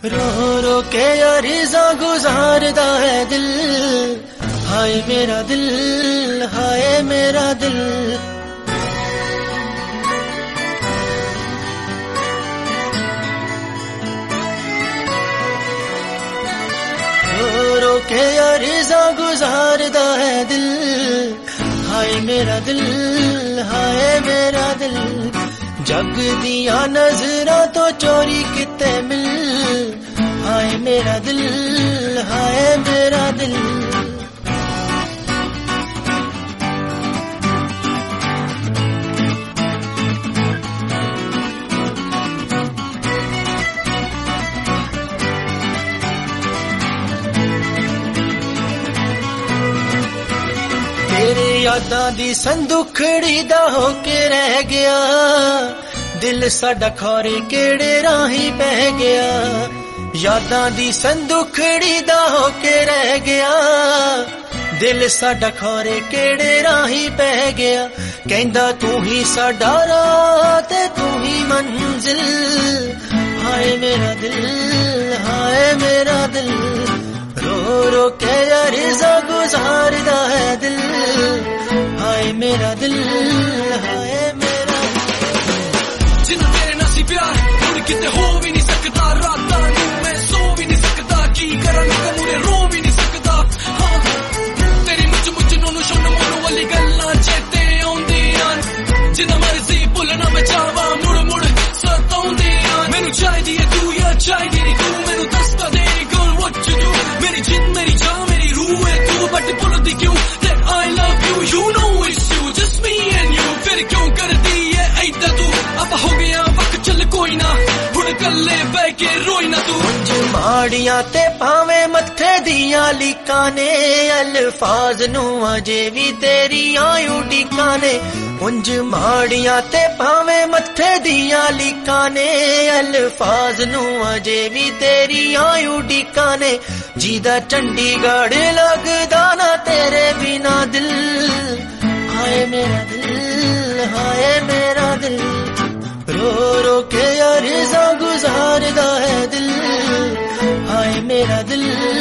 रो रो के अरीज़ा गुजारदा है दिल, हाय मेरा दिल, हाय मेरा दिल। रो रो के अरीज़ा गुजारदा है दिल, हाय मेरा दिल, हाय मेरा दिल। जग दिया नजरा तो चोरी किते मिल, हाय मेरा दिल, हाय मेरा दिल। तेरे यादां दी संदुखड़ी दा होके रह गया, दिल साडा खौरे केड़े राही बह गया। यादां दी संदुखड़ी दा होके रह गया, दिल साडा खौरे केड़े राही बह गया। कहंदा तू ही साडा राह ते तू ही मंजिल, हाय मेरा दिल, हाय मेरा दिल। रो रो के अरीज़ा गुजारदा है दिल, हाय मेरा दिल, हाय मेरा दिल। जिन्ना तेरे नाल सी प्यार हुण किते हो भी नहीं सकदा, रातां नूं मैं सो भी नहीं सकदा, की करां मैं मुरे रो भी नहीं सकदा। हाँ तेरी मुझ नूं शुन मोनू वाली गल्लां चेते आउंदियां, जिन्ना मर्जी भुलना मैं चाहवां मुड़ मुड़ सताउंदियां। मैनू चाहिदी है तू या चाहिदी नहीं तू, मैनू दसदा दे girl what to do। मेरी जिंद मेरी जान मेरी रूह है तू, बट भुलदी क्यों that I love you, you know it's you just me and you। फिर क्यों करदी है ऐदा तू, अब हो गया वक्त चल कोई ना, हुण कल्ले बह के रोई ना तू। उंज माड़ियां ते भावें मत्थे दियां लीकां ने, अल्फाज नूं अजे भी तेरियां उड़ीकां ने। उंज माड़ियां ते भावें मत्थे दियां लीकां ने, अल्फाज नूं अजे भी तेरियां उड़ीकां ने। जीदा चंडीगढ़ लगदा ना तेरे बिना दिल, हाय मेरा दिल, हाय मेरा दिल। रो रो के अरीज़ा गुजारदा है दिल, हाय मेरा दिल,